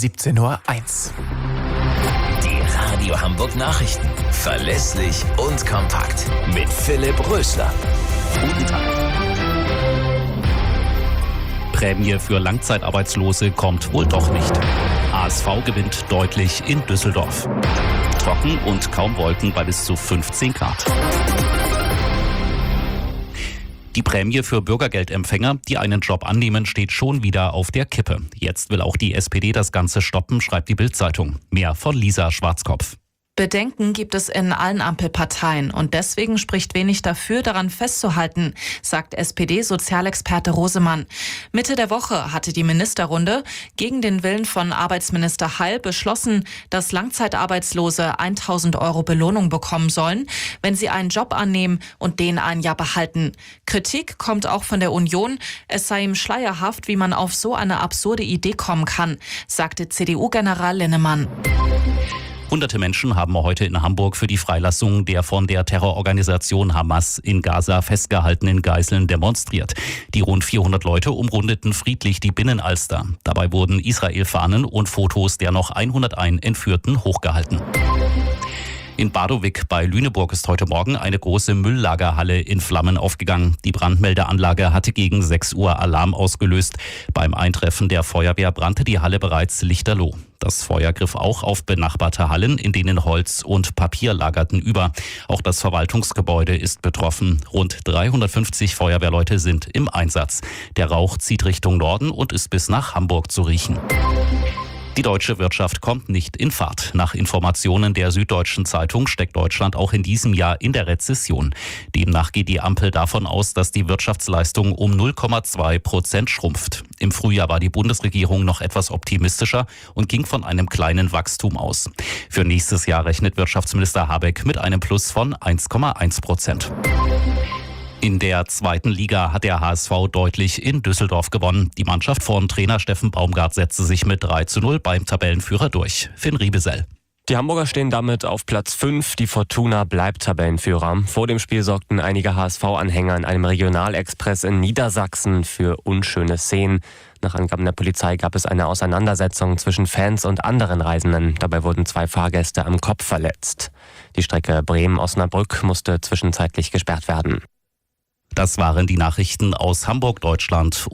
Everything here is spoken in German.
17:01 Uhr. Die Radio Hamburg Nachrichten. Verlässlich und kompakt. Mit Philipp Rösler. Guten Tag. Prämie für Langzeitarbeitslose kommt wohl doch nicht. HSV gewinnt deutlich in Düsseldorf. Trocken und kaum Wolken bei bis zu 15 Grad. Die Prämie für Bürgergeldempfänger, die einen Job annehmen, steht schon wieder auf der Kippe. Jetzt will auch die SPD das Ganze stoppen, schreibt die Bild-Zeitung. Mehr von Lisa Schwarzkopf. Bedenken gibt es in allen Ampelparteien und deswegen spricht wenig dafür, daran festzuhalten, sagt SPD-Sozialexperte Rosemann. Mitte der Woche hatte die Ministerrunde gegen den Willen von Arbeitsminister Heil beschlossen, dass Langzeitarbeitslose 1.000 € Belohnung bekommen sollen, wenn sie einen Job annehmen und den ein Jahr behalten. Kritik kommt auch von der Union. Es sei ihm schleierhaft, wie man auf so eine absurde Idee kommen kann, sagte CDU-General Linnemann. Hunderte Menschen haben heute in Hamburg für die Freilassung der von der Terrororganisation Hamas in Gaza festgehaltenen Geiseln demonstriert. Die rund 400 Leute umrundeten friedlich die Binnenalster. Dabei wurden Israel-Fahnen und Fotos der noch 101 Entführten hochgehalten. In Badowik bei Lüneburg ist heute Morgen eine große Mülllagerhalle in Flammen aufgegangen. Die Brandmeldeanlage hatte gegen 6 Uhr Alarm ausgelöst. Beim Eintreffen der Feuerwehr brannte die Halle bereits lichterloh. Das Feuer griff auch auf benachbarte Hallen, in denen Holz und Papier lagerten, über. Auch das Verwaltungsgebäude ist betroffen. Rund 350 Feuerwehrleute sind im Einsatz. Der Rauch zieht Richtung Norden und ist bis nach Hamburg zu riechen. Die deutsche Wirtschaft kommt nicht in Fahrt. Nach Informationen der Süddeutschen Zeitung steckt Deutschland auch in diesem Jahr in der Rezession. Demnach geht die Ampel davon aus, dass die Wirtschaftsleistung um 0,2% schrumpft. Im Frühjahr war die Bundesregierung noch etwas optimistischer und ging von einem kleinen Wachstum aus. Für nächstes Jahr rechnet Wirtschaftsminister Habeck mit einem Plus von 1,1%. In der zweiten Liga hat der HSV deutlich in Düsseldorf gewonnen. Die Mannschaft von Trainer Steffen Baumgart setzte sich mit 3:0 beim Tabellenführer durch. Finn Riebesell. Die Hamburger stehen damit auf Platz 5. Die Fortuna bleibt Tabellenführer. Vor dem Spiel sorgten einige HSV-Anhänger in einem Regionalexpress in Niedersachsen für unschöne Szenen. Nach Angaben der Polizei gab es eine Auseinandersetzung zwischen Fans und anderen Reisenden. Dabei wurden 2 Fahrgäste am Kopf verletzt. Die Strecke Bremen-Osnabrück musste zwischenzeitlich gesperrt werden. Das waren die Nachrichten aus Hamburg, Deutschland.